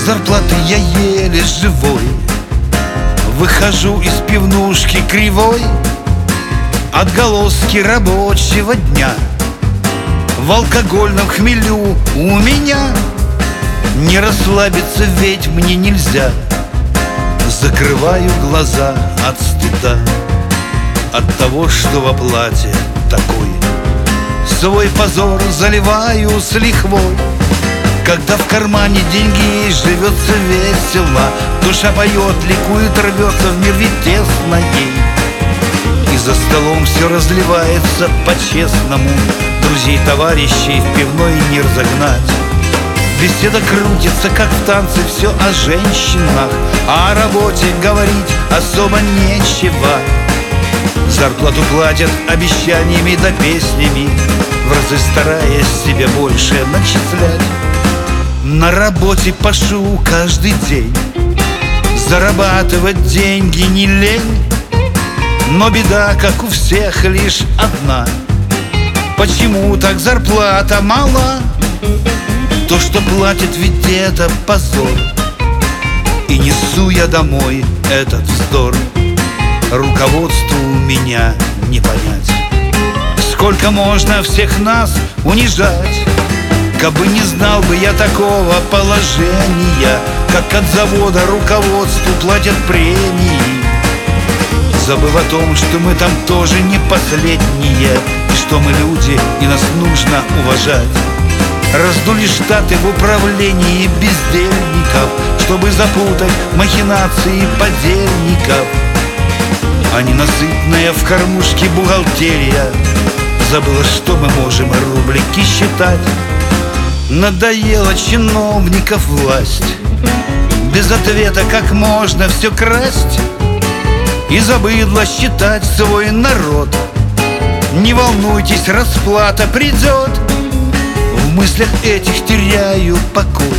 зарплаты я еле живой. Выхожу из пивнушки кривой, отголоски рабочего дня. В алкогольном хмелю у меня не расслабиться ведь мне нельзя. Закрываю глаза от стыда, от того, что в оплате такой. Свой позор заливаю с лихвой. Когда в кармане деньги есть, живется весело. Душа поет, ликует, рвется в мир ведь тесно ей. И за столом все разливается по-честному. Друзей, товарищей в пивной не разогнать. Беседа крутится, как в танце, все о женщинах, а о работе говорить особо нечего. Зарплату платят обещаниями да песнями, в разы стараясь себе больше начислять. На работе пашу каждый день, зарабатывать деньги не лень. Но беда, как у всех, лишь одна: почему так зарплата мала? То, что платит, ведь это позор. И несу я домой этот вздор. Руководству меня не понять. Сколько можно всех нас унижать? Кабы не знал бы я такого положения, как от завода руководству платят премии, забыв о том, что мы там тоже не последние, и что мы люди, и нас нужно уважать. Раздули штаты в управлении бездельников, чтобы запутать махинации подельников. А ненасытная в кормушке бухгалтерия забыла, что мы можем рублики считать. Надоела чиновников власть, без ответа как можно все красть. И забыла считать свой народ. Не волнуйтесь, расплата придет. В мыслях этих теряю покой,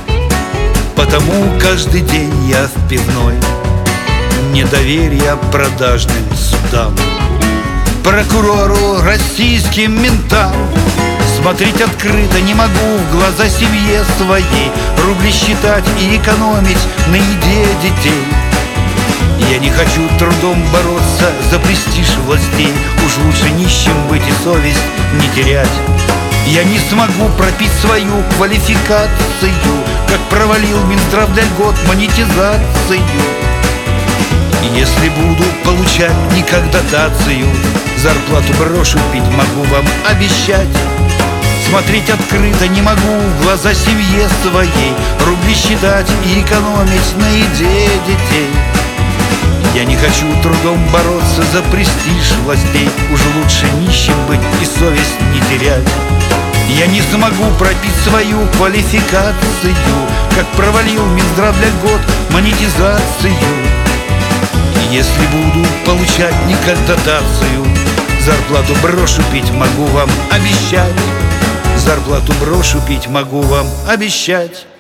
потому каждый день я в пивной. Недоверие продажным судам, прокурору, российским ментам. Смотреть открыто не могу в глаза семье своей, рубли считать и экономить на еде детей. Я не хочу трудом бороться за престиж властей, уж лучше нищим быть и совесть не терять. Я не смогу пропить свою квалификацию, как провалил Минздрав для льгот монетизацию. Если буду получать не как дотацию, зарплату брошу пить, могу вам обещать. Смотреть открыто не могу в глаза семье своей, рубли считать и экономить на еде детей. Я не хочу трудом бороться за престиж властей, уж лучше нищим быть и совесть не терять. Я не смогу пропить свою квалификацию, как провалил Минздрав для льгот монетизацию. Если буду получать не как дотацию, зарплату брошу пить, могу вам обещать. Зарплату брошу пить, могу вам обещать.